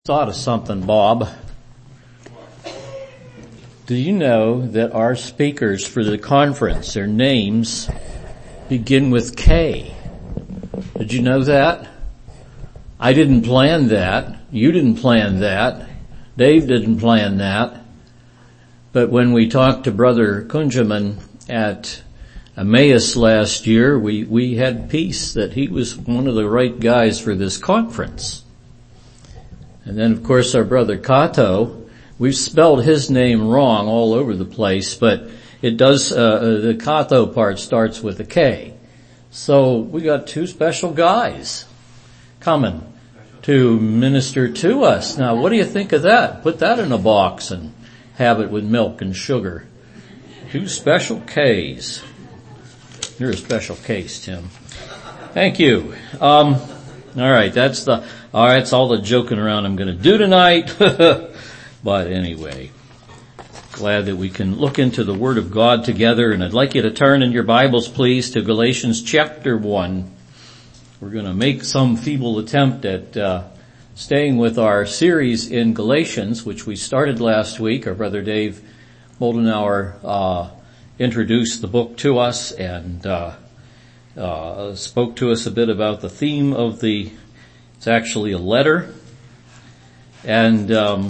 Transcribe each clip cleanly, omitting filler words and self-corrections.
Thought of something, Bob. Do you know that our speakers for the conference, their names begin with K? Did you know that? I didn't plan that. You didn't plan that. Dave didn't plan that. But when we talked to Brother Kunjaman at Emmaus last year, we had peace that he was one of the right guys for this conference. And then, of course, our brother Kato, we've spelled his name wrong all over the place, but it does, the Kato part starts with a K. So we got two special guys coming to minister to us. Now, what do you think of that? Put that in a box and have it with milk and sugar. Two special Ks. You're a special case, Tim. Thank you. All right, that's all the joking around I'm going to do tonight. But anyway, glad that we can look into the Word of God together, and I'd like you to turn in your Bibles, please, to Galatians chapter 1. We're going to make some feeble attempt at staying with our series in Galatians, which we started last week. Our brother Dave Moldenauer introduced the book to us and spoke to us a bit about the theme of it's actually a letter. And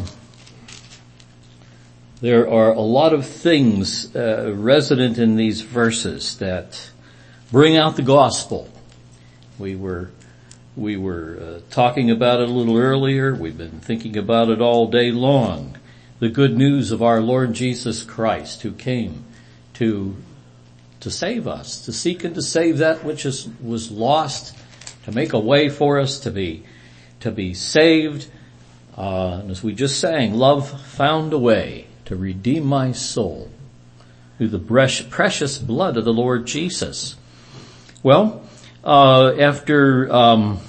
there are a lot of things resident in these verses that bring out the gospel. We were talking about it a little earlier. We've been thinking about it all day long. The good news of our Lord Jesus Christ, who came to save us, to seek and to save that which was lost, to make a way for us to be saved. And as we just sang, love found a way to redeem my soul through the precious blood of the Lord Jesus. Well, after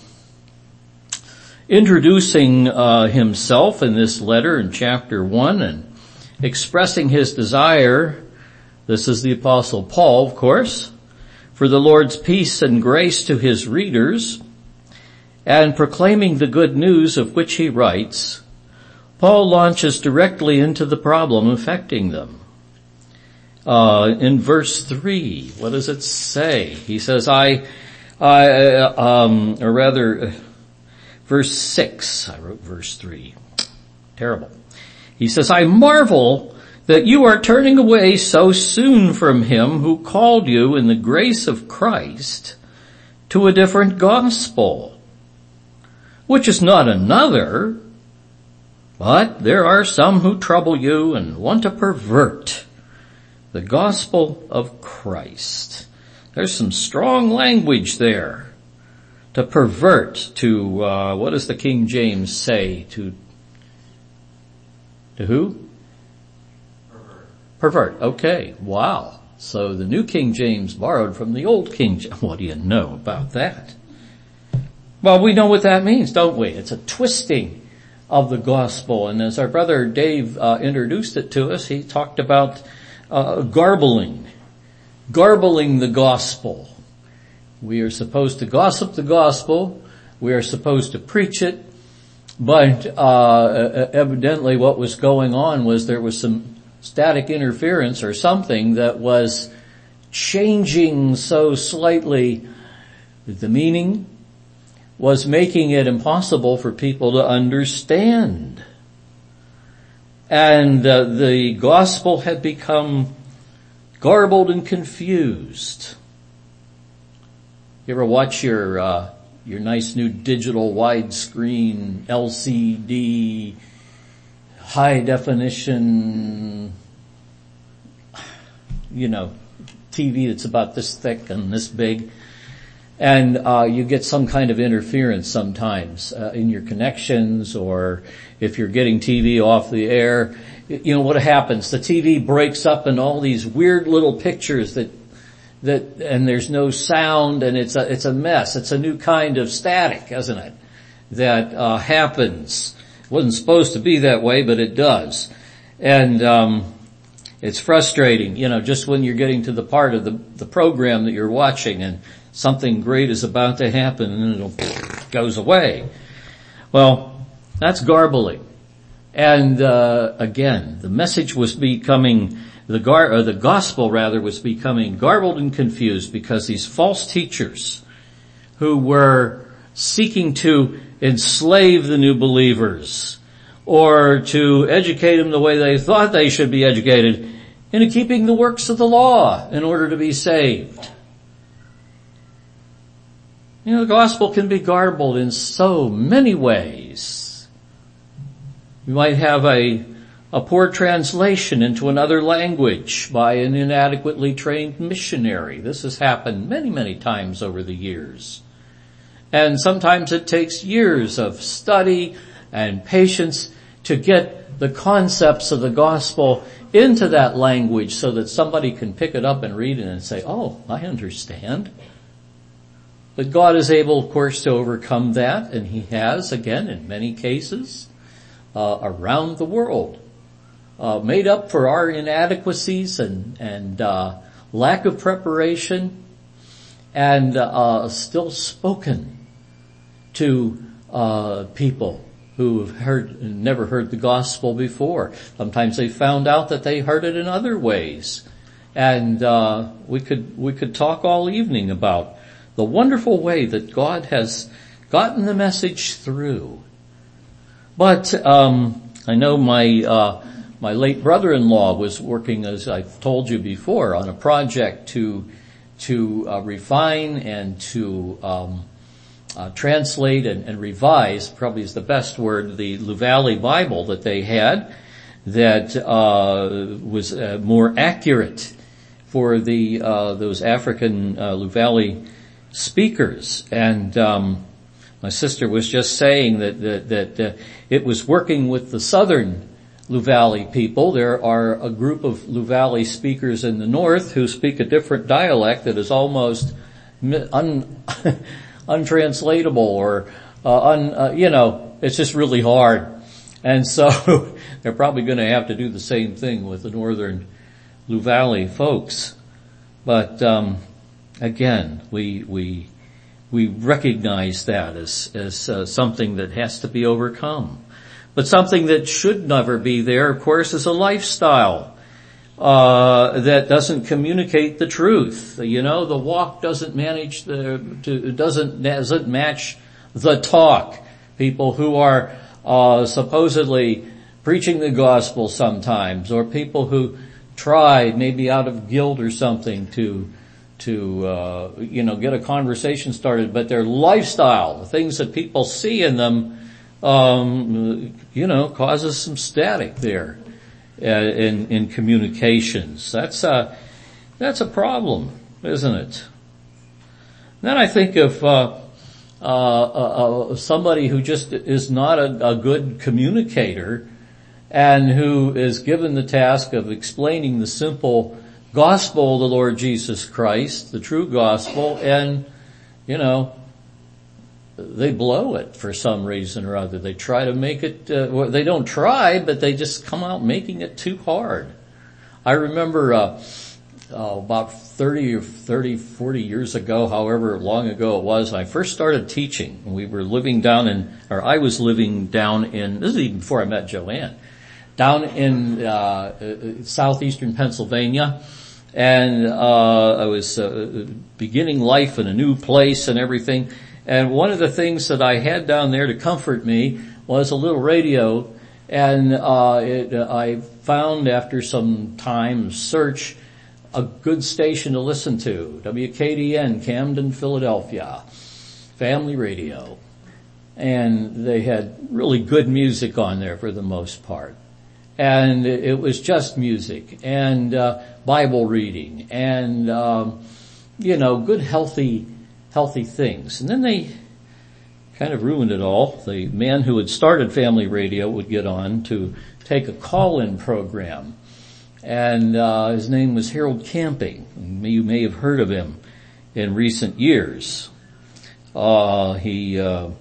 introducing himself in this letter in chapter 1 and expressing his desire, this is the Apostle Paul, of course, for the Lord's peace and grace to his readers, and proclaiming the good news of which he writes, Paul launches directly into the problem affecting them. In verse 3, what does it say? He says, verse 6, I wrote verse 3. Terrible. He says, I marvel that you are turning away so soon from him who called you in the grace of Christ to a different gospel, which is not another, but there are some who trouble you and want to pervert the gospel of Christ. There's some strong language there. To pervert, to, what does the King James say? To who? Pervert. Okay. Wow. So the New King James borrowed from the Old King James. What do you know about that? Well, we know what that means, don't we? It's a twisting of the gospel. And as our brother Dave introduced it to us, he talked about garbling the gospel. We are supposed to gossip the gospel. We are supposed to preach it. But evidently what was going on was there was some static interference or something that was changing so slightly the meaning, was making it impossible for people to understand. And the gospel had become garbled and confused. You ever watch your nice new digital widescreen LCD high definition, TV that's about this thick and this big, and you get some kind of interference sometimes in your connections, or if you're getting TV off the air, what happens? The TV breaks up in all these weird little pictures that and there's no sound, and it's a mess. It's a new kind of static, isn't it? That happens. Wasn't supposed to be that way, but it does. And it's frustrating, just when you're getting to the part of the program that you're watching and something great is about to happen and it goes away. Well, That's garbling. And again, the message was becoming, the gospel rather was becoming garbled and confused because these false teachers who were seeking to enslave the new believers or to educate them the way they thought they should be educated into keeping the works of the law in order to be saved. You know, the gospel can be garbled in so many ways. You might have a poor translation into another language by an inadequately trained missionary. This has happened many, many times over the years. And sometimes it takes years of study and patience to get the concepts of the gospel into that language so that somebody can pick it up and read it and say, oh, I understand. But God is able, of course, to overcome that, and He has, again, in many cases, around the world, made up for our inadequacies and lack of preparation, and still spoken to people who have never heard the gospel before. Sometimes they found out that they heard it in other ways, and we could talk all evening about the wonderful way that God has gotten the message through. But I know my late brother-in-law was working, as I've told you before, on a project to refine and to translate and revise, probably is the best word, the Luvali Bible that they had, that was more accurate for the those African Luvali speakers. And my sister was just saying that it was working with the southern Luvali people. There are a group of Luvali speakers in the north who speak a different dialect that is almost untranslatable or it's just really hard. And so they're probably going to have to do the same thing with the northern Luvali folks. But again, we recognize that as something that has to be overcome. But something that should never be there, of course, is a lifestyle that doesn't communicate the truth. You know, the walk doesn't doesn't match the talk. People who are supposedly preaching the gospel sometimes, or people who try, maybe out of guilt or something, to get a conversation started, but their lifestyle, the things that people see in them, causes some static there in communications. That's a problem, isn't it? Then I think of somebody who just is not a good communicator and who is given the task of explaining the simple gospel of the Lord Jesus Christ, the true gospel, and, they blow it for some reason or other. They try to make it, they don't try, but they just come out making it too hard. I remember, about 40 years ago, however long ago it was, I first started teaching. We were living I was living down in, this is even before I met Joanne, down in, southeastern Pennsylvania. And I was beginning life in a new place and everything. And one of the things that I had down there to comfort me was a little radio. And I found, after some time search, a good station to listen to. WKDN, Camden, Philadelphia. Family radio. And they had really good music on there for the most part. And it was just music and Bible reading and good healthy things. And then they kind of ruined it all. The man who had started Family Radio would get on to take a call-in program, and his name was Harold Camping. You may have heard of him in recent years. He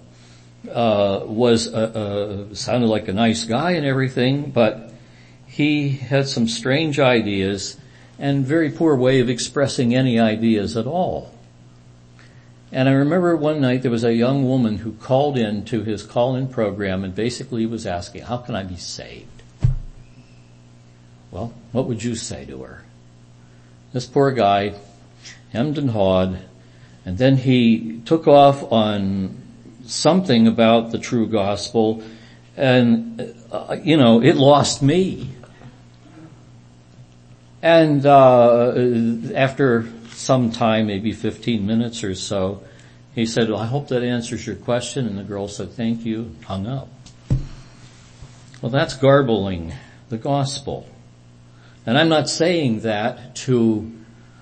was sounded like a nice guy and everything, but he had some strange ideas and very poor way of expressing any ideas at all. And I remember one night there was a young woman who called in to his call-in program and basically was asking, how can I be saved? Well, what would you say to her? This poor guy, hemmed and hawed, and then he took off on something about the true gospel, and, it lost me. And after some time, maybe 15 minutes or so, he said, well, I hope that answers your question. And the girl said, thank you, and hung up. Well, that's garbling the gospel. And I'm not saying that to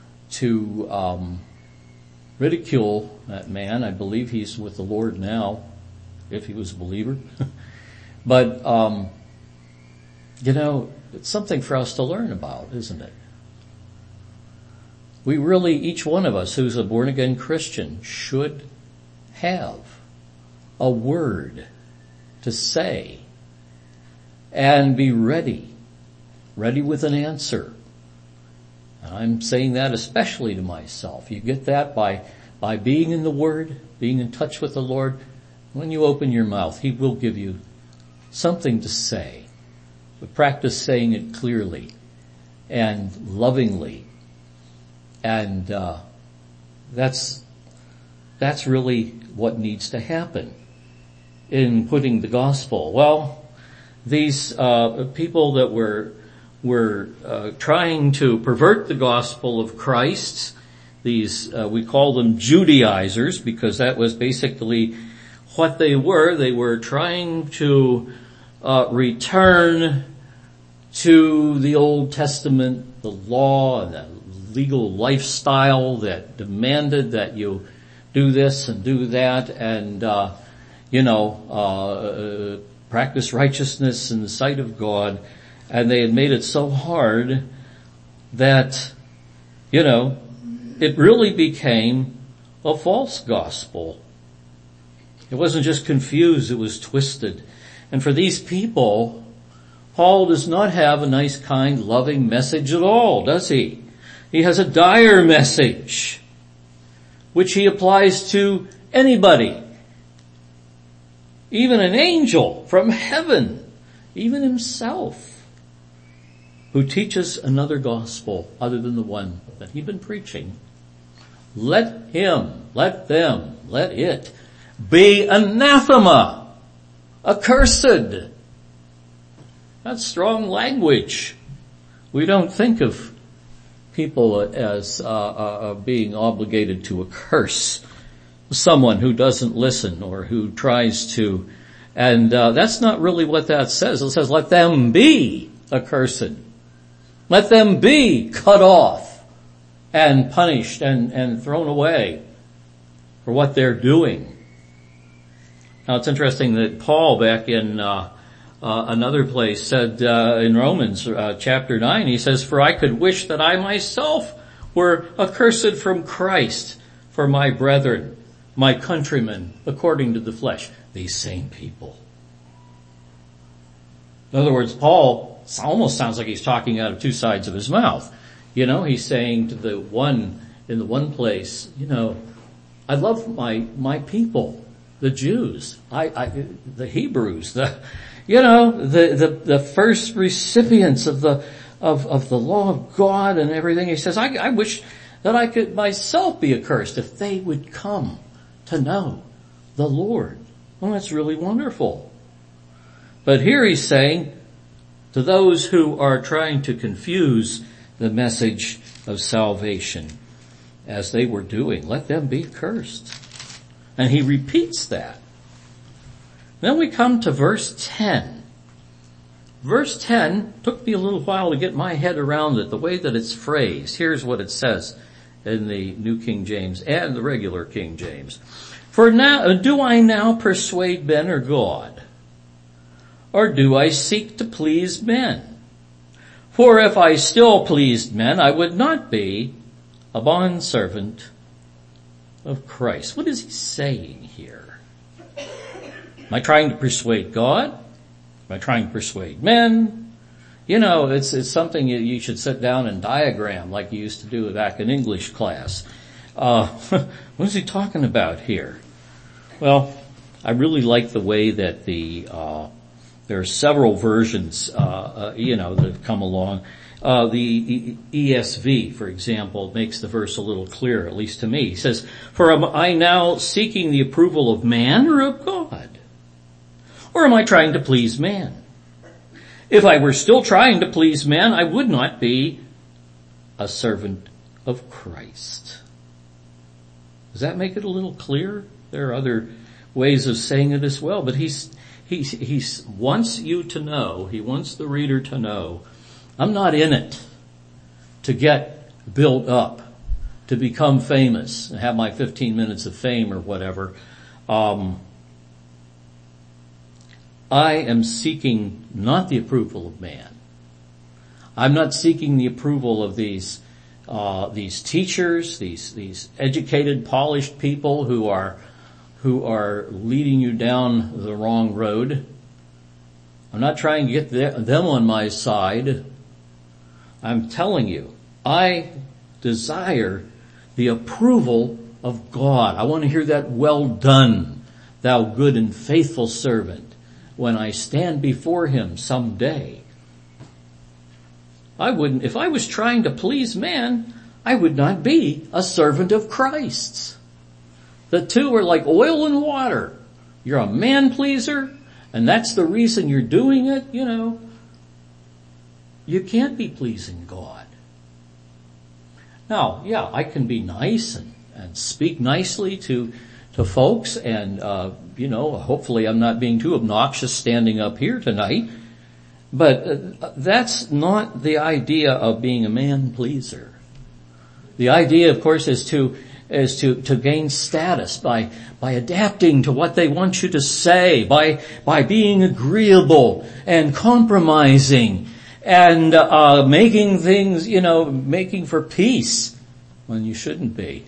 ridicule that man. I believe he's with the Lord now, if he was a believer. But, it's something for us to learn about, isn't it? We really, each one of us who's a born-again Christian, should have a word to say and be ready with an answer. And I'm saying that especially to myself. You get that by being in the Word, being in touch with the Lord. When you open your mouth, He will give you something to say. But practice saying it clearly and lovingly. And that's really what needs to happen in putting the gospel. Well, these people that were trying to pervert the gospel of Christ, these we call them Judaizers, because that was basically what they were. They were trying to return to the Old Testament, the law and the legal lifestyle that demanded that you do this and do that and, practice righteousness in the sight of God. And they had made it so hard that, it really became a false gospel. It wasn't just confused, it was twisted. And for these people, Paul does not have a nice, kind, loving message at all, does he? He has a dire message, which he applies to anybody. Even an angel from heaven, even himself, who teaches another gospel other than the one that he'd been preaching. Let it be anathema, accursed. That's strong language. We don't think of people as being obligated to curse someone who doesn't listen or who tries to. And that's not really what that says. It says, let them be accursed. Let them be cut off and punished and thrown away for what they're doing. Now it's interesting that Paul back in another place said in Romans chapter 9, he says, for I could wish that I myself were accursed from Christ for my brethren, my countrymen, according to the flesh. These same people. In other words, Paul almost sounds like he's talking out of two sides of his mouth. He's saying to the one in the one place, I love my people, the Jews, the Hebrews, the first recipients of the law of God and everything. He says, I wish that I could myself be accursed if they would come to know the Lord. Well, that's really wonderful. But here he's saying to those who are trying to confuse the message of salvation, as they were doing, let them be cursed. And he repeats that. Then we come to verse 10. Verse 10 took me a little while to get my head around it, the way that it's phrased. Here's what it says in the New King James and the regular King James. For now, do I now persuade men or God? Or do I seek to please men? For if I still pleased men, I would not be a bondservant of Christ. What is he saying here? Am I trying to persuade God? Am I trying to persuade men? It's something you should sit down and diagram like you used to do back in English class. What is he talking about here? Well, I really like the way that there are several versions, that have come along. The ESV, for example, makes the verse a little clearer, at least to me. He says, "For am I now seeking the approval of man or of God? Or am I trying to please man? If I were still trying to please man, I would not be a servant of Christ." Does that make it a little clearer? There are other ways of saying it as well, but he wants you to know, he wants the reader to know, I'm not in it to get built up, to become famous, and have my 15 minutes of fame or whatever. I am seeking not the approval of man. I'm not seeking the approval of these teachers, these educated, polished people who are leading you down the wrong road. I'm not trying to get them on my side. I'm telling you, I desire the approval of God. I want to hear that, "Well done, thou good and faithful servant," when I stand before him someday. If I was trying to please man, I would not be a servant of Christ's. The two are like oil and water. You're a man pleaser, and that's the reason you're doing it, You can't be pleasing God. Now, yeah, I can be nice and speak nicely to folks, and hopefully I'm not being too obnoxious standing up here tonight. But that's not the idea of being a man pleaser. The idea, of course, is to gain status by adapting to what they want you to say, by being agreeable and compromising and making things, making for peace when you shouldn't be.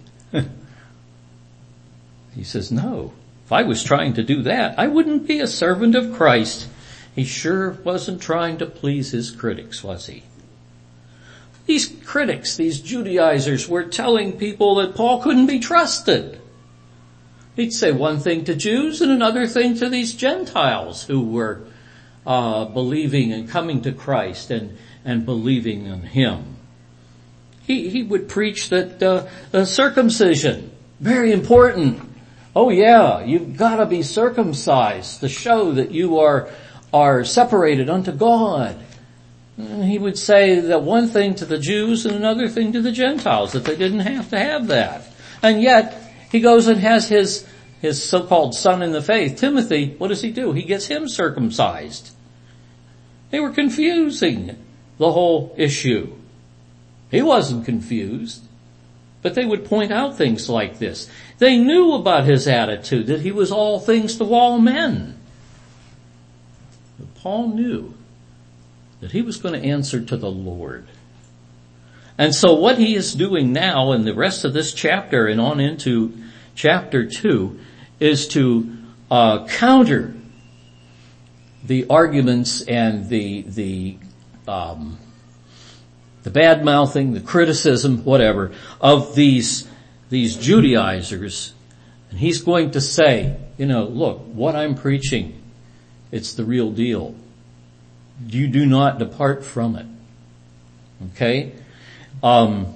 He says, no. If I was trying to do that, I wouldn't be a servant of Christ. He sure wasn't trying to please his critics, was he? These critics, these Judaizers, were telling people that Paul couldn't be trusted. He'd say one thing to Jews and another thing to these Gentiles who were believing and coming to Christ and believing in him. He would preach that the circumcision, very important. Oh yeah, you've got to be circumcised to show that you are separated unto God. And he would say that one thing to the Jews and another thing to the Gentiles, that they didn't have to have that. And yet, he goes and has his so-called son in the faith, Timothy, what does he do? He gets him circumcised. They were confusing the whole issue. He wasn't confused, but they would point out things like this. They knew about his attitude, that he was all things to all men. But Paul knew that he was going to answer to the Lord. And so what he is doing now in the rest of this chapter and on into chapter 2 is to counter the arguments and the bad-mouthing, the criticism, whatever, of these Judaizers. And he's going to say, look, what I'm preaching, it's the real deal. You do not depart from it. Okay? And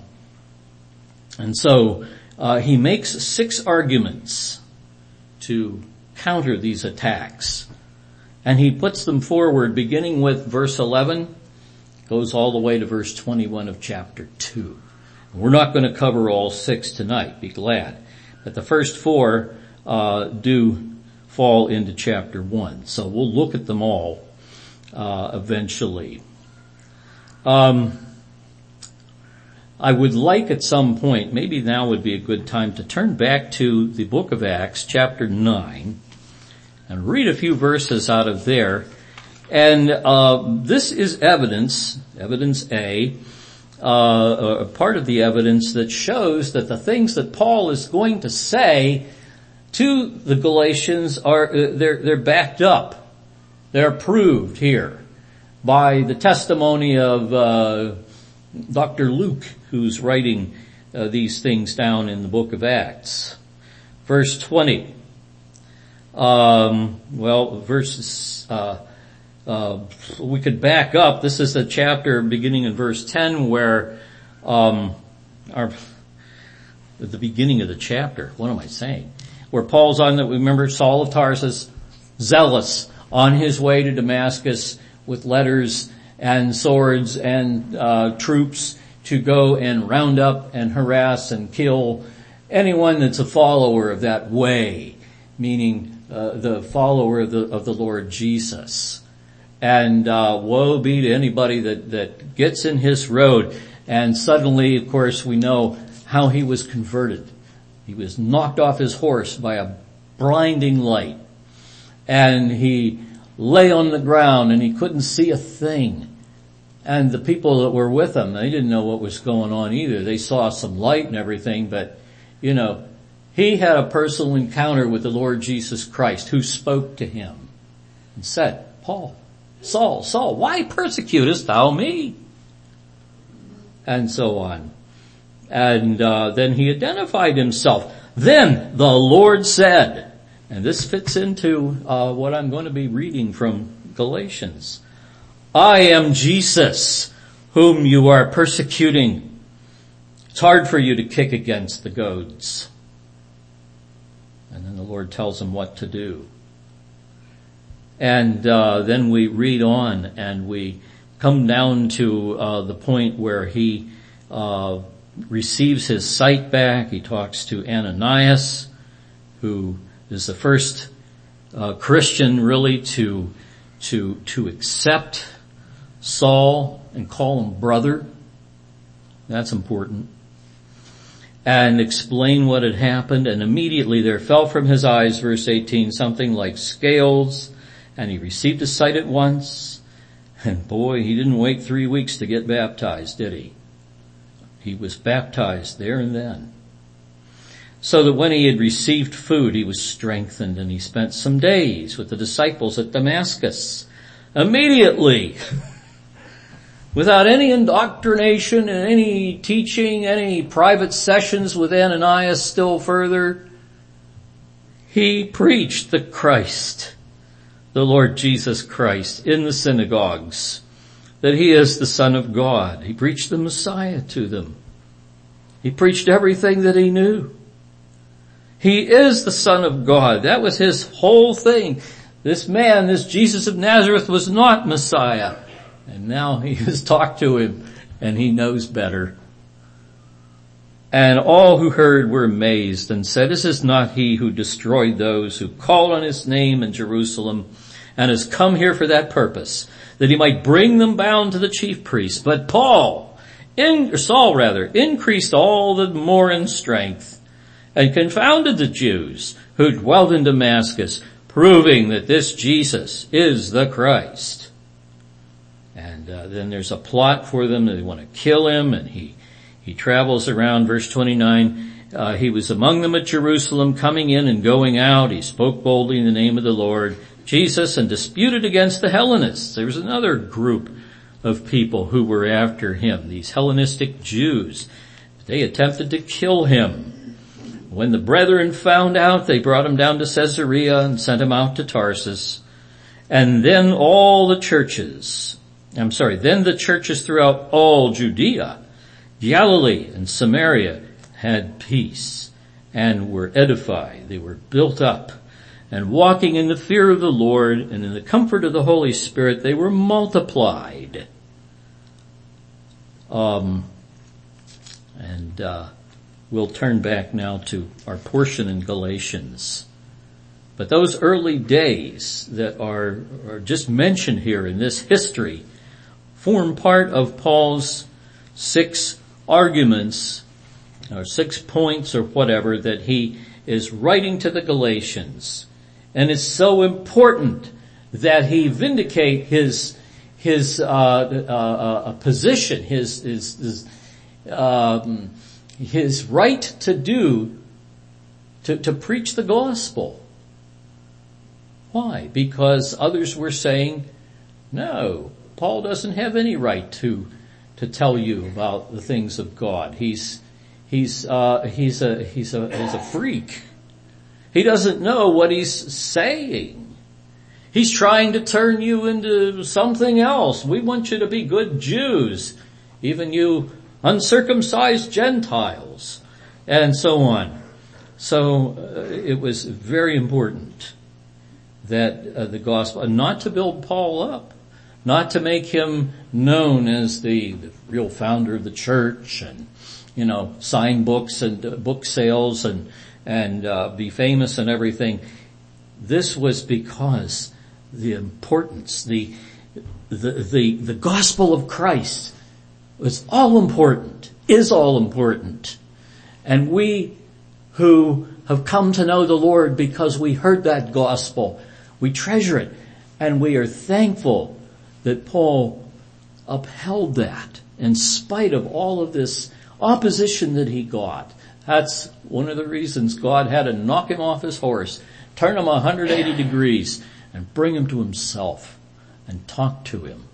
so, he makes 6 arguments to counter these attacks. And he puts them forward beginning with verse 11, goes all the way to verse 21 of chapter 2. We're not going to cover all 6 tonight, be glad. But the first 4 do fall into chapter 1. So we'll look at them all eventually. I would like at some point, maybe now would be a good time to turn back to the book of Acts, chapter 9, and read a few verses out of there. And this is evidence A, part of the evidence that shows that the things that Paul is going to say to the Galatians are they're backed up. They're proved here by the testimony of Dr. Luke, who's writing these things down in the book of Acts. Verse 20. We could back up. This is the chapter beginning in verse 10 where, at the beginning of the chapter, what am I saying? Where Paul's on the, remember Saul of Tarsus, zealous, on his way to Damascus with letters and swords and troops to go and round up and harass and kill anyone that's a follower of that way, meaning the follower of the Lord Jesus. And woe be to anybody that gets in his road. And suddenly, of course, we know how he was converted. He was knocked off his horse by a blinding light. And he lay on the ground and he couldn't see a thing. And the people that were with him, they didn't know what was going on either. They saw some light and everything, but, he had a personal encounter with the Lord Jesus Christ who spoke to him and said, Saul, why persecutest thou me? And so on. And then he identified himself. Then the Lord said, and this fits into what I'm going to be reading from Galatians, I am Jesus, whom you are persecuting. It's hard for you to kick against the goads. And then the Lord tells him what to do. And then we read on and we come down to the point where he receives his sight back. He talks to Ananias, who is the first Christian really to accept Saul and call him brother. That's important. And explain what had happened. And immediately there fell from his eyes, verse 18, something like scales, and he received his sight at once. And boy, he didn't wait 3 weeks to get baptized, did he? He was baptized there and then. So that when he had received food, he was strengthened, and he spent some days with the disciples at Damascus. Immediately, without any indoctrination and any teaching, any private sessions with Ananias still further, he preached the Christ, the Lord Jesus Christ, in the synagogues, that he is the Son of God. He preached the Messiah to them. He preached everything that he knew. He is the Son of God. That was his whole thing. This man, this Jesus of Nazareth, was not Messiah. And now he has talked to him and he knows better. And all who heard were amazed and said, this is not he who destroyed those who called on his name in Jerusalem and has come here for that purpose, that he might bring them bound to the chief priests. But Saul increased all the more in strength and confounded the Jews who dwelt in Damascus, proving that this Jesus is the Christ. And then there's a plot for them. They want to kill him, and he travels around. Verse 29, he was among them at Jerusalem, coming in and going out. He spoke boldly in the name of the Lord Jesus and disputed against the Hellenists. There was another group of people who were after him, these Hellenistic Jews. They attempted to kill him. When the brethren found out, they brought him down to Caesarea and sent him out to Tarsus. And then the churches throughout all Judea, Galilee, and Samaria had peace and were edified. They were built up, and walking in the fear of the Lord and in the comfort of the Holy Spirit, they were multiplied. We'll turn back now to our portion in Galatians. But those early days that are just mentioned here in this history form part of Paul's 6 arguments, or 6 points or whatever, that he is writing to the Galatians. And it's so important that he vindicate his position, his right to preach the gospel. Why? Because others were saying, no, Paul doesn't have any right to tell you about the things of God. He's he's a freak. He doesn't know what he's saying. He's trying to turn you into something else. We want you to be good Jews, even you uncircumcised Gentiles, and so on. So it was very important that the gospel, not to build Paul up, not to make him known as the real founder of the church and, sign books and book sales and be famous and everything. This was because the importance, the gospel of Christ was all important, is all important. And we who have come to know the Lord because we heard that gospel, we treasure it, and we are thankful that Paul upheld that in spite of all of this opposition that he got. That's one of the reasons God had to knock him off his horse, turn him 180 degrees, and bring him to himself and talk to him.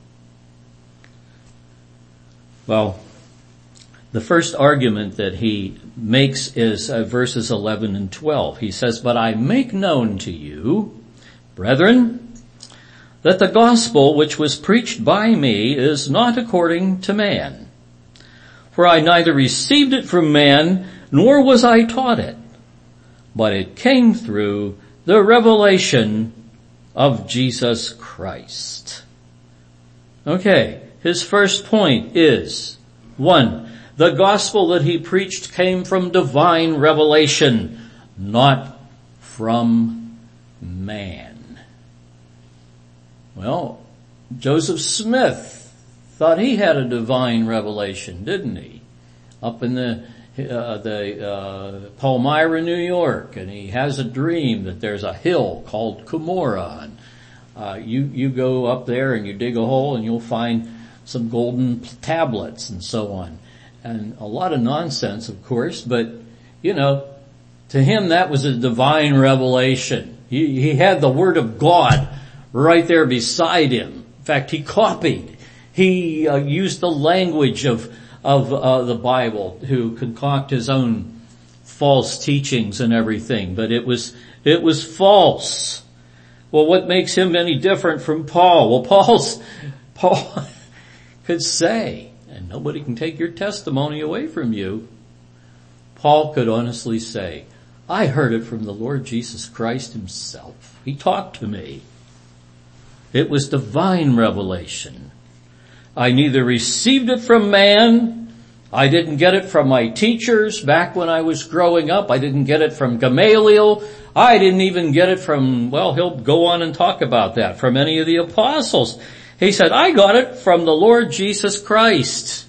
Well, the first argument that he makes is verses 11 and 12. He says, "But I make known to you, brethren, that the gospel which was preached by me is not according to man. For I neither received it from man, nor was I taught it, but it came through the revelation of Jesus Christ." Okay, his first point is, 1, the gospel that he preached came from divine revelation, not from man. Well, Joseph Smith thought he had a divine revelation, didn't he? Up in the Palmyra, New York, and he has a dream that there's a hill called Cumorah, and you go up there and you dig a hole and you'll find some golden tablets and so on. And a lot of nonsense, of course, but, to him that was a divine revelation. He had the Word of God right there beside him. In fact, he copied. He used the language of the Bible to concoct his own false teachings and everything, but it was false. Well, what makes him any different from Paul? Well, Paul could say, and nobody can take your testimony away from you, Paul could honestly say, I heard it from the Lord Jesus Christ himself. He talked to me. It was divine revelation. I neither received it from man, I didn't get it from my teachers back when I was growing up, I didn't get it from Gamaliel, I didn't even get it from, he'll go on and talk about that, from any of the apostles. He said, I got it from the Lord Jesus Christ.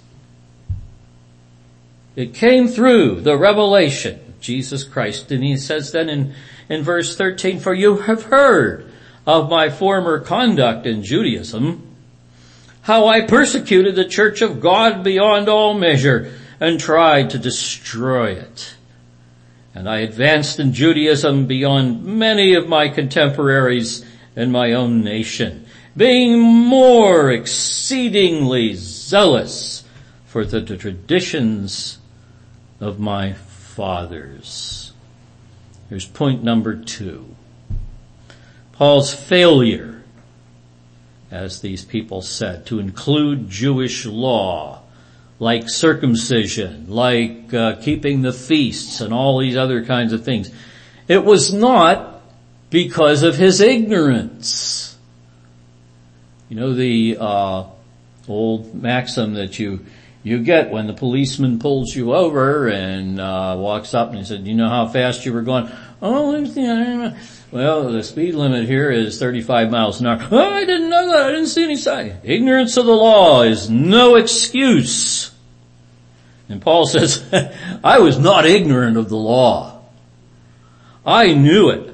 It came through the revelation of Jesus Christ. And he says then in verse 13, for you have heard of my former conduct in Judaism, how I persecuted the church of God beyond all measure and tried to destroy it. And I advanced in Judaism beyond many of my contemporaries in my own nation, being more exceedingly zealous for the traditions of my fathers. Here's point number 2. Paul's failure, as these people said, to include Jewish law, like circumcision, like keeping the feasts and all these other kinds of things. It was not because of his ignorance. You know the old maxim that you get when the policeman pulls you over and walks up and he said, "Do you know how fast you were going?" "Oh, well, the speed limit here is 35 miles an hour." "Oh, I didn't know that. I didn't see any sign." Ignorance of the law is no excuse. And Paul says, I was not ignorant of the law. I knew it.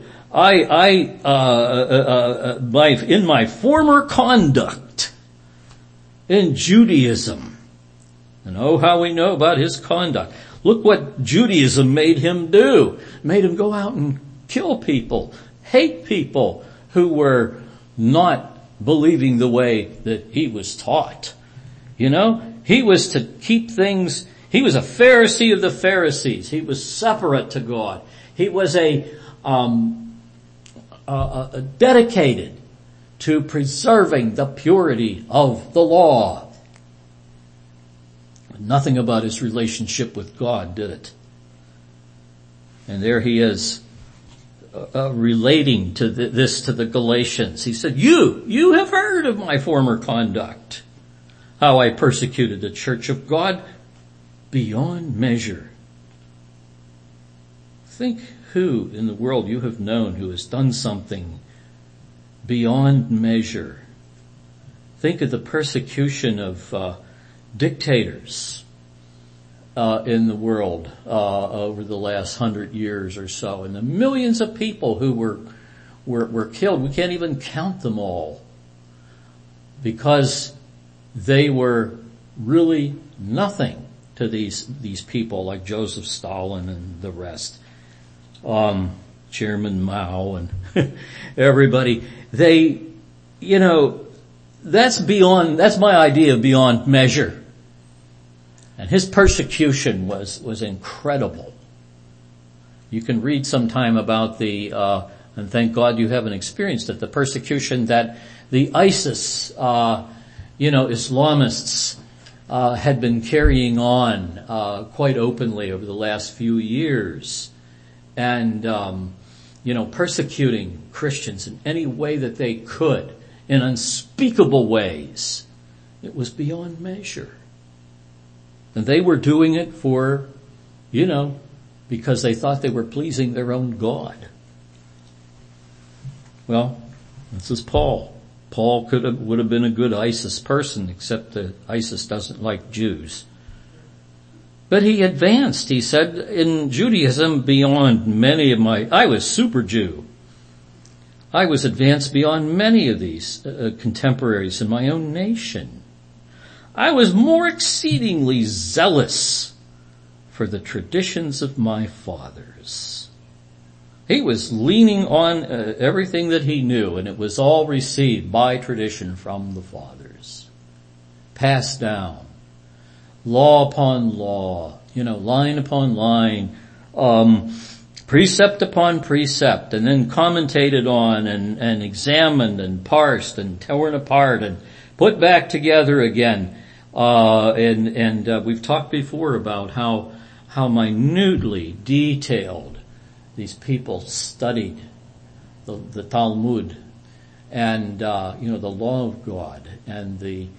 In my former conduct in Judaism, and oh, how we know about his conduct. Look what Judaism made him do. Made him go out and kill people, hate people who were not believing the way that he was taught. You know, he was to keep things He was a Pharisee of the Pharisees. He was separate to God. He was dedicated to preserving the purity of the law. Nothing about his relationship with God did it. And there he is relating to this to the Galatians. He said, you have heard of my former conduct, how I persecuted the church of God beyond measure. Think who in the world you have known who has done something beyond measure. Think of the persecution of dictators in the world over the last 100 years or so, and the millions of people who were killed. We can't even count them all because they were really nothing to these people like Joseph Stalin and the rest, Chairman Mao and everybody. They, that's my idea of beyond measure. And his persecution was incredible. You can read sometime about and thank God you haven't experienced it, the persecution that the ISIS, Islamists, had been carrying on, quite openly over the last few years. And, persecuting Christians in any way that they could, in unspeakable ways. It was beyond measure. And they were doing it for, because they thought they were pleasing their own God. Well, this is Paul. Paul would have been a good ISIS person, except that ISIS doesn't like Jews. But he advanced, he said, in Judaism beyond many of I was super Jew. I was advanced beyond many of these contemporaries in my own nation. I was more exceedingly zealous for the traditions of my fathers. He was leaning on everything that he knew, and it was all received by tradition from the fathers. Passed down. Law upon law, line upon line, precept upon precept, and then commentated on and examined and parsed and torn apart and put back together again. And we've talked before about how minutely detailed these people studied the Talmud and, the law of God and the,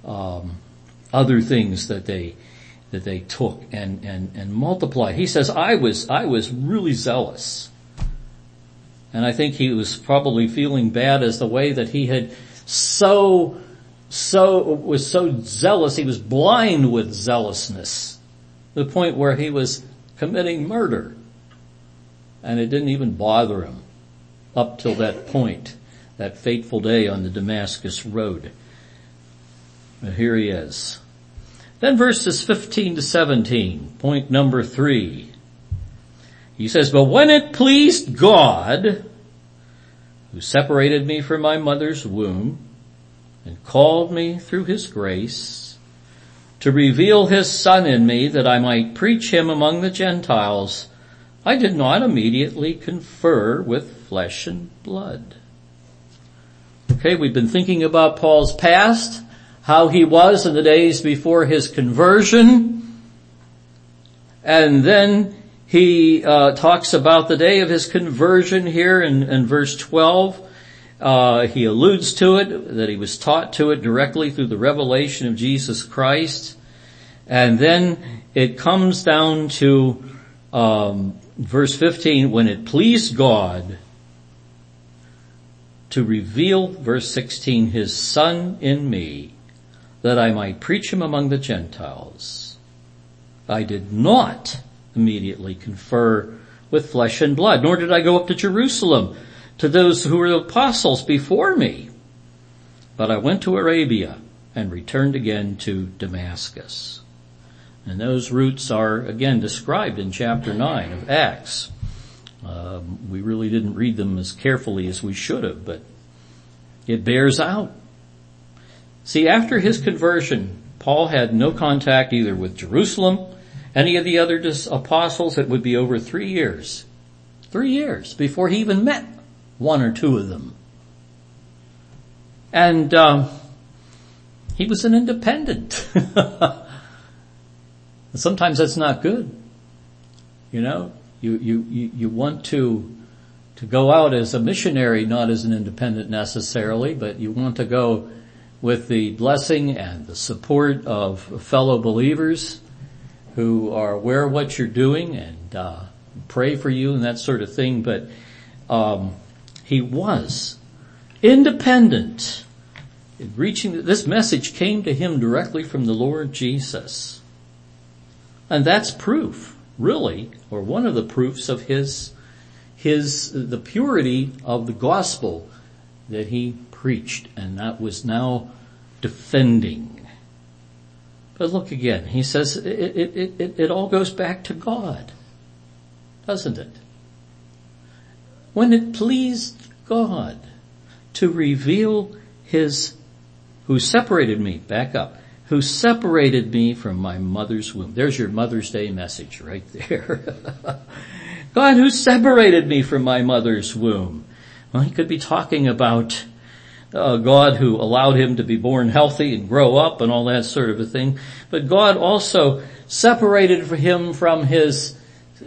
other things that they took and multiplied. He says, I was really zealous. And I think he was probably feeling bad as the way that he had was so zealous, he was blind with zealousness, to the point where he was committing murder. And it didn't even bother him up till that point, that fateful day on the Damascus road. But here he is. Then verses 15 to 17, point number 3. He says, but when it pleased God, who separated me from my mother's womb and called me through his grace to reveal his Son in me that I might preach him among the Gentiles, I did not immediately confer with flesh and blood. Okay, we've been thinking about Paul's past, how he was in the days before his conversion. And then he talks about the day of his conversion here in verse 12. He alludes to it, that he was taught to it directly through the revelation of Jesus Christ. And then it comes down to verse 15, when it pleased God to reveal, verse 16, his Son in me, that I might preach him among the Gentiles. I did not immediately confer with flesh and blood, nor did I go up to Jerusalem to those who were apostles before me. But I went to Arabia and returned again to Damascus. And those routes are again described in chapter 9 of Acts. We really didn't read them as carefully as we should have, but it bears out. See, after his conversion, Paul had no contact either with Jerusalem, any of the other apostles, it would be over 3 years. 3 years before he even met one or two of them. And he was an independent. Sometimes that's not good. You know, you want to go out as a missionary, not as an independent necessarily, but you want to go with the blessing and the support of fellow believers who are aware of what you're doing and pray for you and that sort of thing. But he was independent. This message came to him directly from the Lord Jesus. And that's proof, really, or one of the proofs of the purity of the gospel that he preached, and that was now defending. But look again, he says it all goes back to God, doesn't it? When it pleased God to reveal who separated me from my mother's womb. There's your Mother's Day message right there. God who separated me from my mother's womb. Well, he could be talking about God who allowed him to be born healthy and grow up and all that sort of a thing. But God also separated him from his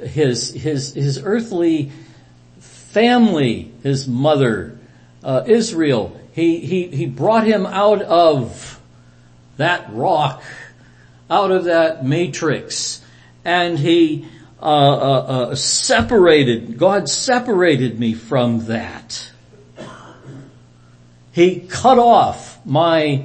earthly family, his mother, Israel. He brought him out of that rock, out of that matrix, and God separated me from that. He cut off my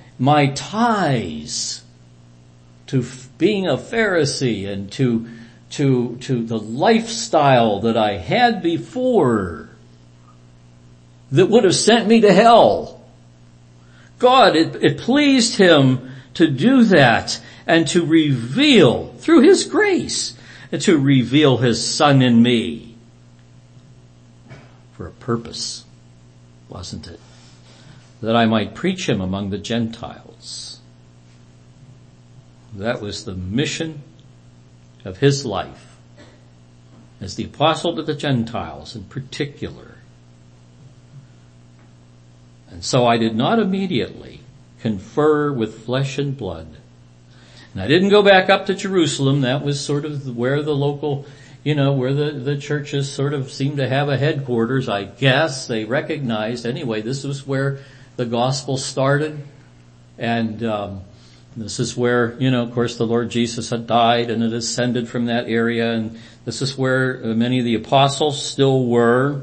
ties to being a Pharisee and to the lifestyle that I had before that would have sent me to hell. God, it pleased him to do that and to reveal, through his grace, to reveal his Son in me. For a purpose, wasn't it? That I might preach him among the Gentiles. That was the mission of his life as the apostle to the Gentiles in particular. And so I did not immediately confer with flesh and blood. And I didn't go back up to Jerusalem. That was sort of where the local, where the churches sort of seemed to have a headquarters. I guess they recognized, anyway, this was where the gospel started. And this is where, of course, the Lord Jesus had died and had ascended from that area. And this is where many of the apostles still were.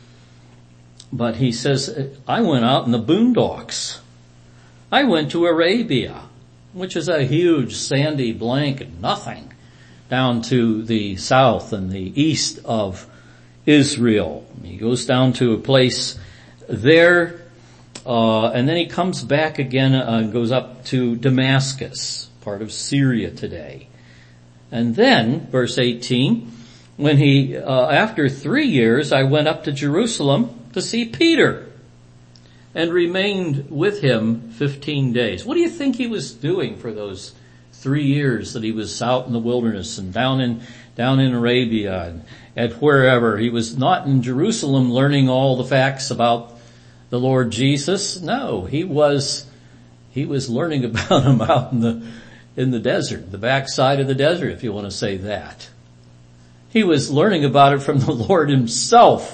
But he says, I went out in the boondocks. I went to Arabia, which is a huge sandy blank and nothing, down to the south and the east of Israel. He goes down to a place there, and then he comes back again and goes up to Damascus, part of Syria today. And then, verse 18, when after 3 years, I went up to Jerusalem to see Peter and remained with him 15 days. What do you think he was doing for those 3 years that he was out in the wilderness and down in Arabia and wherever? He was not in Jerusalem learning all the facts about the Lord Jesus. No, he was learning about him out in the desert, the backside of the desert, if you want to say that. He was learning about it from the Lord himself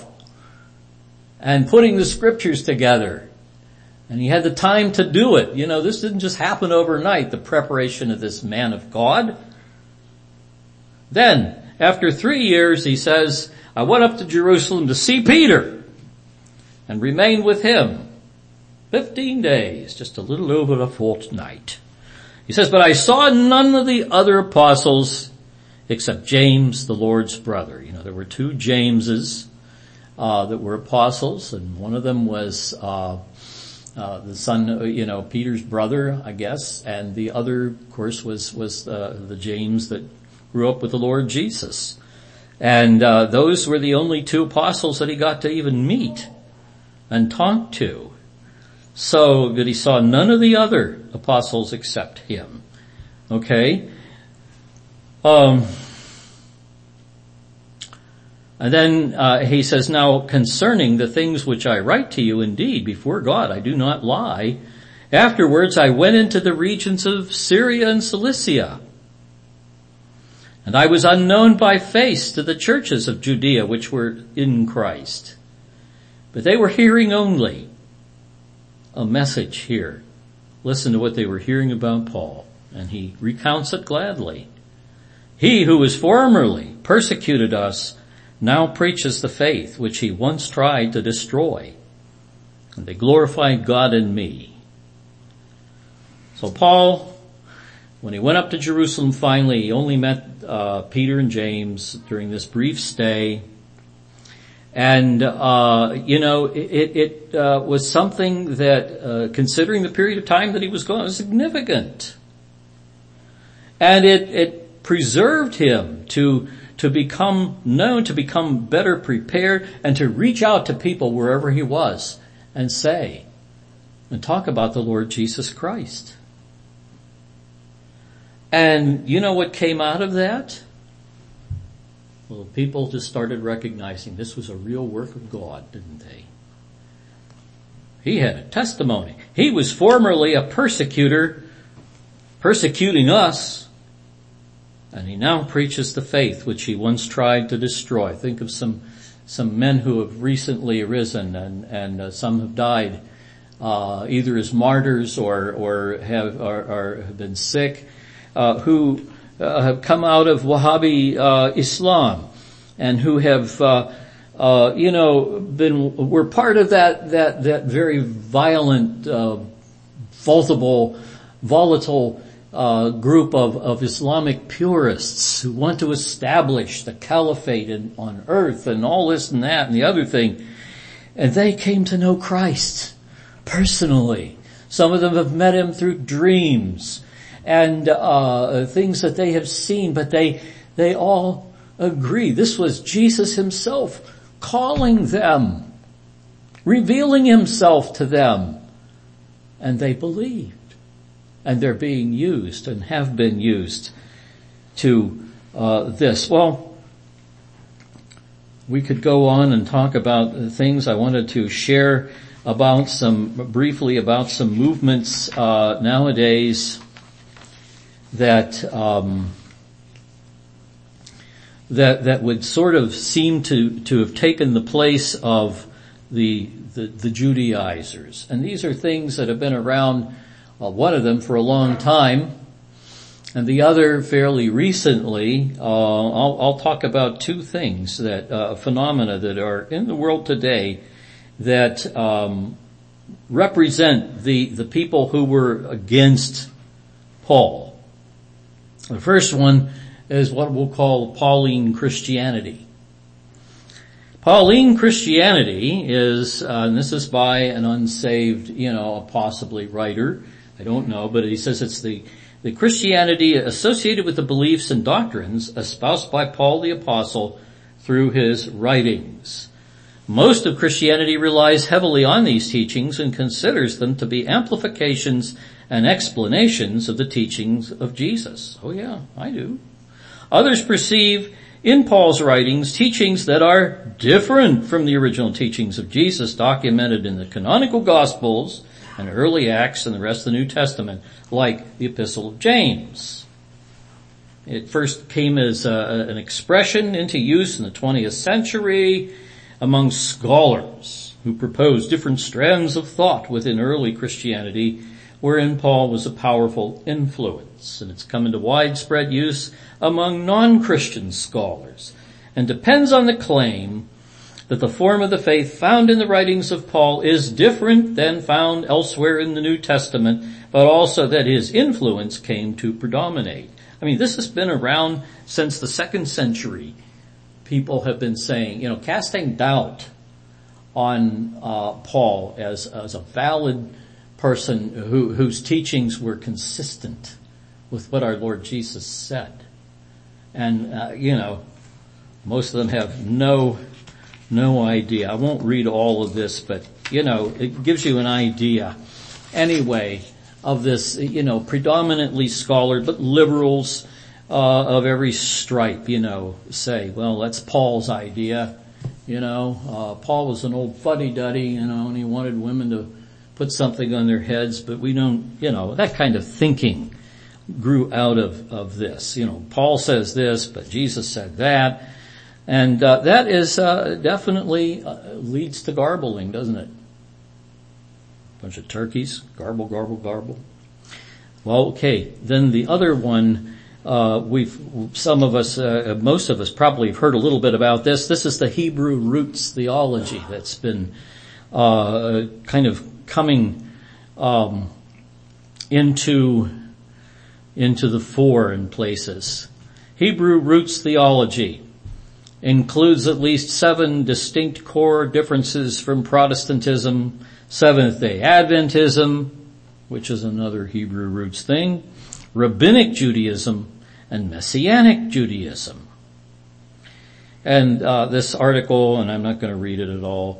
and putting the scriptures together. And he had the time to do it. This didn't just happen overnight, the preparation of this man of God. Then, after 3 years, he says, I went up to Jerusalem to see Peter and remained with him 15 days, just a little over a fortnight. He says, but I saw none of the other apostles except James, the Lord's brother. There were 2 Jameses that were apostles, and one of them was the son, Peter's brother, I guess, and the other, of course, was the James that grew up with the Lord Jesus. And those were the only 2 apostles that he got to even meet and talk to. So that he saw none of the other apostles except him. Okay? And then he says, now concerning the things which I write to you, indeed, before God, I do not lie. Afterwards, I went into the regions of Syria and Cilicia. And I was unknown by face to the churches of Judea which were in Christ. But they were hearing only a message here. Listen to what they were hearing about Paul. And he recounts it gladly. He who was formerly persecuted us now preaches the faith which he once tried to destroy. And they glorified God in me. So Paul, when he went up to Jerusalem finally, he only met Peter and James during this brief stay. And, it was something that, considering the period of time that he was gone, was significant. And it preserved him to become known, to become better prepared, and to reach out to people wherever he was and say, and talk about the Lord Jesus Christ. And you know what came out of that? Well, people just started recognizing this was a real work of God, didn't they? He had a testimony. He was formerly a persecutor, persecuting us, and he now preaches the faith which he once tried to destroy. Think of some men who have recently arisen, and some have died, either as martyrs or have been sick, who have come out of Wahhabi Islam, and who have were part of that very violent, volatile group of Islamic purists who want to establish the caliphate on earth and all this and that and the other thing. And they came to know Christ personally. Some of them have met him through dreams and things that they have seen, but they all agree this was Jesus himself calling them, revealing himself to them, and they believed. And they're being used and have been used to this. Well, we could go on and talk about things. I wanted to share briefly about some movements nowadays that would sort of seem to have taken the place of the Judaizers. And these are things that have been around, one of them for a long time, and the other fairly recently. I'll talk about two things phenomena that are in the world today that represent the people who were against Paul. The first one is what we'll call Pauline Christianity. Pauline Christianity is, and this is by an unsaved, possibly writer, I don't know, but he says it's the Christianity associated with the beliefs and doctrines espoused by Paul the Apostle through his writings. Most of Christianity relies heavily on these teachings and considers them to be amplifications and explanations of the teachings of Jesus. Oh yeah, I do. Others perceive in Paul's writings teachings that are different from the original teachings of Jesus documented in the canonical Gospels and early Acts and the rest of the New Testament, like the Epistle of James. It first came as an expression into use in the 20th century among scholars who proposed different strands of thought within early Christianity, wherein Paul was a powerful influence. And it's come into widespread use among non-Christian scholars and depends on the claim that the form of the faith found in the writings of Paul is different than found elsewhere in the New Testament, but also that his influence came to predominate. I mean, this has been around since the 2nd century. People have been saying, casting doubt on Paul as a valid person whose teachings were consistent with what our Lord Jesus said. And, most of them have no idea. I won't read all of this, but, it gives you an idea anyway of this, predominantly scholar, but liberals, of every stripe, say, well, that's Paul's idea. Paul was an old fuddy-duddy, and he wanted women to put something on their heads, but we don't, that kind of thinking grew out of this. Paul says this, but Jesus said that. And that is definitely leads to garbling, doesn't it? Bunch of turkeys, garble, garble, garble. Well, okay, then the other one, most of us probably have heard a little bit about this. This is the Hebrew roots theology that's been kind of coming into the fore in places. Hebrew roots theology includes at least 7 distinct core differences from Protestantism, Seventh-day Adventism, which is another Hebrew roots thing, Rabbinic Judaism, and Messianic Judaism. And this article, and I'm not going to read it at all,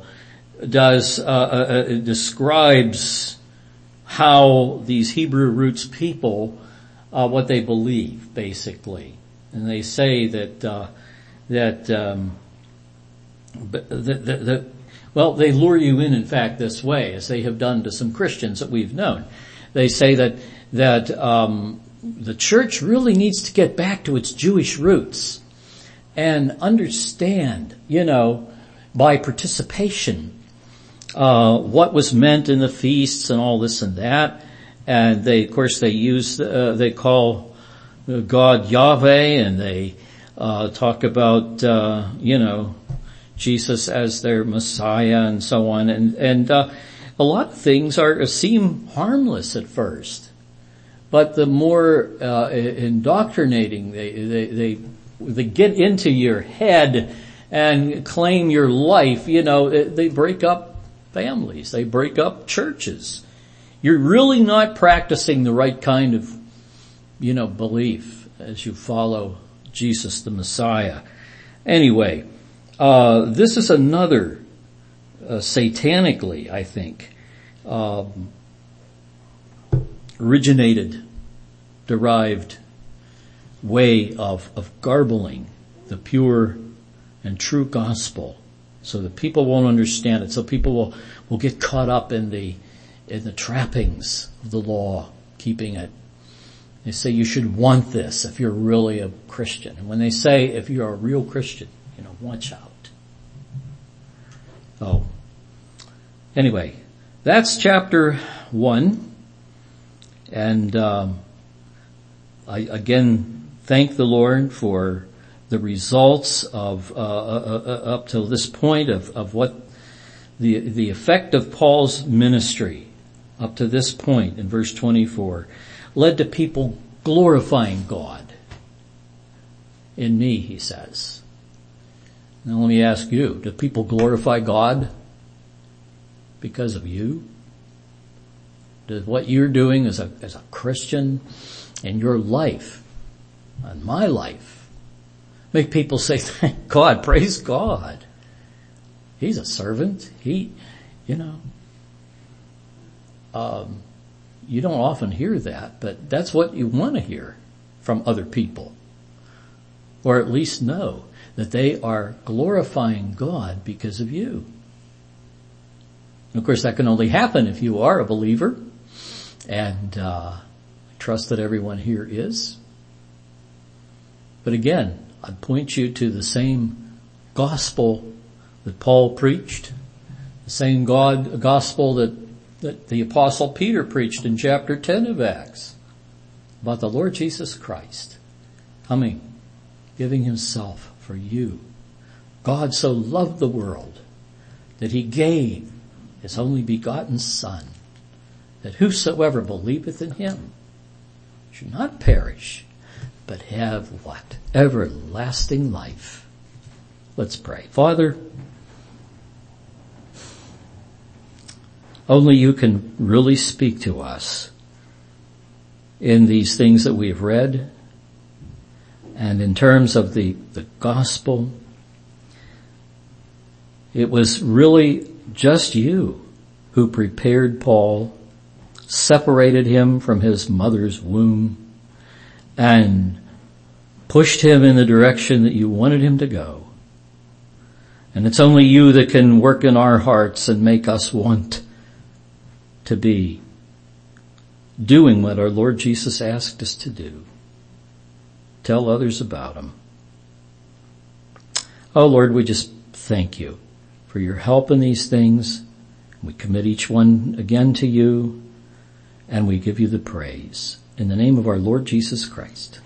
describes how these Hebrew roots people, what they believe, basically. And they say that they lure you in fact, this way, as they have done to some Christians that we've known. They say that the church really needs to get back to its Jewish roots and understand, by participation, what was meant in the feasts and all this and that. And they call God Yahweh, and they talk about, Jesus as their Messiah and so on. And a lot of things seem harmless at first, but the more indoctrinating they get into your head and claim your life, they break up families, they break up churches. You're really not practicing the right kind of, belief as you follow Jesus the Messiah. Anyway, this is another satanically, I think, derived way of garbling the pure and true gospel, so that people won't understand it, so people will get caught up in the trappings of the law, keeping it. They say you should want this if you're really a Christian. And when they say if you're a real Christian, watch out. Oh. Anyway, that's chapter 1. And I again thank the Lord for the results of up till this point of what the effect of Paul's ministry up to this point in verse 24 led to people glorifying God in me, he says. Now let me ask you, do people glorify God because of you? Does what you're doing as a Christian in your life, and my life, make people say, thank God, praise God. He's a servant. You don't often hear that, but that's what you want to hear from other people. Or at least know that they are glorifying God because of you. And of course, that can only happen if you are a believer. And I trust that everyone here is. But again, I'd point you to the same gospel that Paul preached, the same gospel that the Apostle Peter preached in chapter 10 of Acts about the Lord Jesus Christ coming, giving himself for you. God so loved the world that he gave his only begotten Son, that whosoever believeth in him should not perish, but have what? Everlasting life. Let's pray. Father, only you can really speak to us in these things that we've read, and in terms of the gospel. It was really just you who prepared Paul, separated him from his mother's womb, and pushed him in the direction that you wanted him to go. And it's only you that can work in our hearts and make us want to be doing what our Lord Jesus asked us to do. Tell others about him. Oh Lord, we just thank you for your help in these things. We commit each one again to you, and we give you the praise. In the name of our Lord Jesus Christ.